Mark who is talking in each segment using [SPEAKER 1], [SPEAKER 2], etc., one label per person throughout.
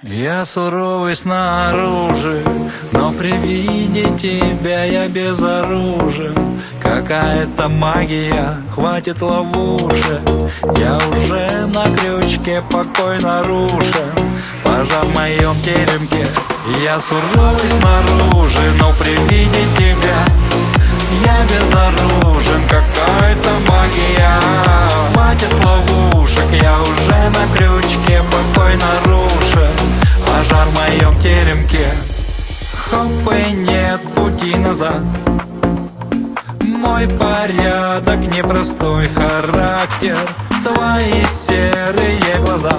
[SPEAKER 1] Я суровый снаружи, но при виде тебя я безоружен. Какая-то магия, хватит ловушек. Я уже на крючке, покой нарушен. Пожар в моем теремке. Я суровый снаружи, но при виде тебя я безоружен. Какая-то магия, хватит ловушек. Я уже на крючке, покой нарушен. Пожар в моем теремке. Хоп, и нет пути назад. Мой порядок, непростой характер. Твои серые глаза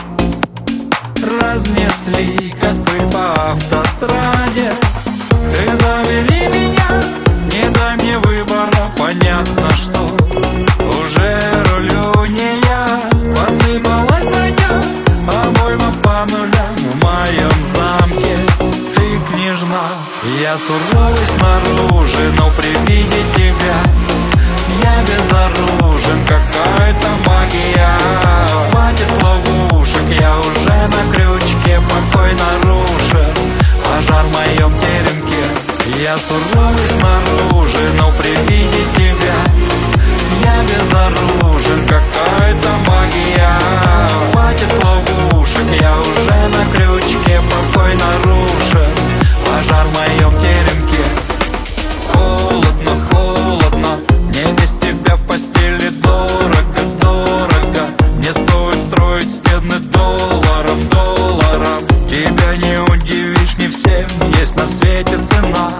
[SPEAKER 1] разнесли, как пыль по автостраде. Ты завели меня, не дай мне выбора. Понятно, что уже рулю не я. Посыпалась броня, обойма по нулям. В моем замке ты княжна. Я суровый снаружи, но при виде тебя я безоружен. Какая-то магия, хватит ловушек. Я уже на крючке, покой нарушен. Пожар в моем теремке. Я суровый снаружи, но при виде тебя я безоружен. Какая-то магия, хватит ловушек. Я уже на крючке, покой нарушен. Пожар в моем теремке. Холодно, холодно, мне без тебя в постели дорого, дорого. Не стоит строить стены долларом, долларом. Тебя не удивишь, не всем есть на свете цена.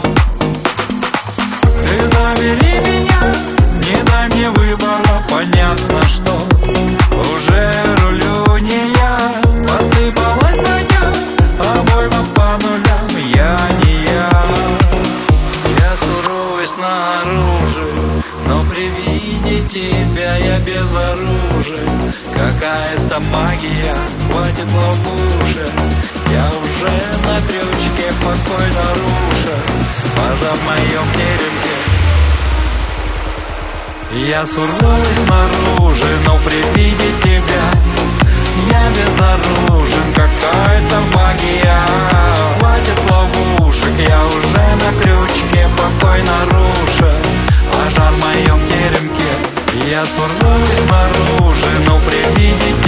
[SPEAKER 1] Ты завели меня, не дай мне выбора. Понятно, что уже рулю не я. Посыпалась броня, обойма по нулям. Я не я. Я суровый снаружи, но при виде тебя я безоружен. Какая-то магия, хватит ловушек. Я уже на крючке, покой нарушен. Пожар в моем теремке. Я суровый снаружи, но при виде тебя я безоружен. Какая-то магия, хватит ловушек. Я уже на крючке, покой нарушен. Пожар в моем теремке. Я суровый снаружи, но при виде тебя